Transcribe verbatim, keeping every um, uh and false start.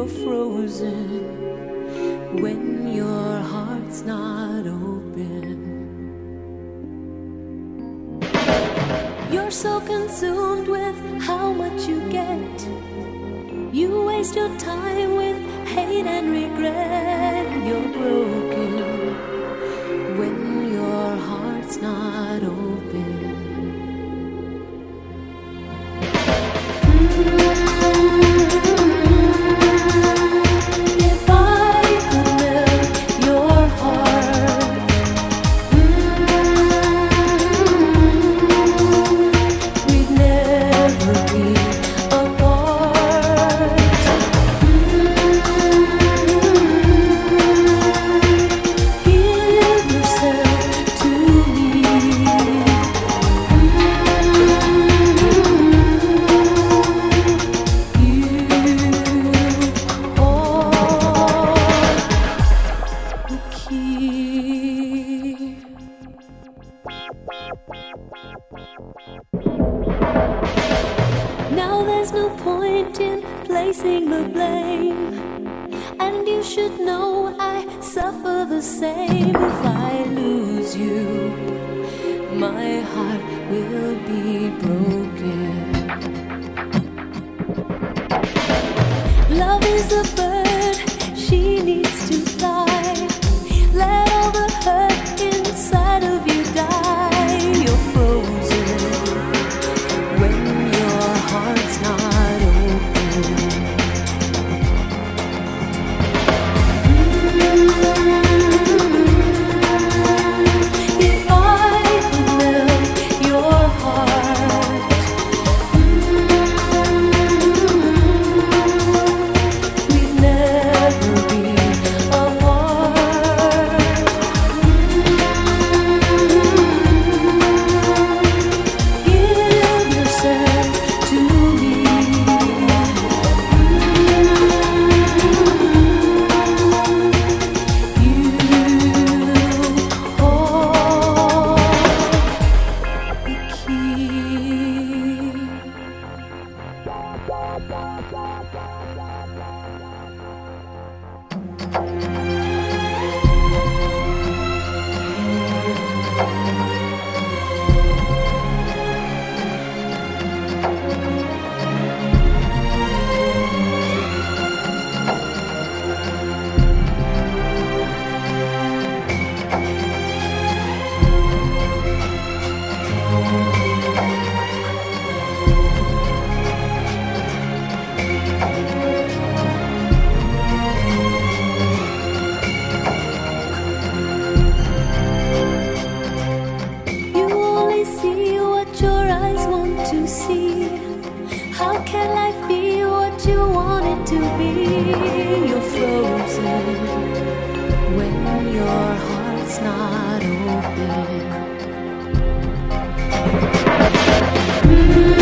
you're frozen when your heart's not open. You're so consumed with how much you get. You waste your time with hate and regret. You're broken when your heart's not open. If I could melt your heart, we'd never be apart. Give yourself to me. Now there's no point in placing the blame, and you should know I suffer the same. If I lose you, my heart will be broken. Love is a bird, she needs to fly. Let all the hurt inside of you die. You're frozen when your heart's not open. If I could melt your heart, we'd never be apart. Give yourself to me. You hold the key. You only see what your eyes want to see. How can life be what you want it to be? You're frozen when your heart's not open.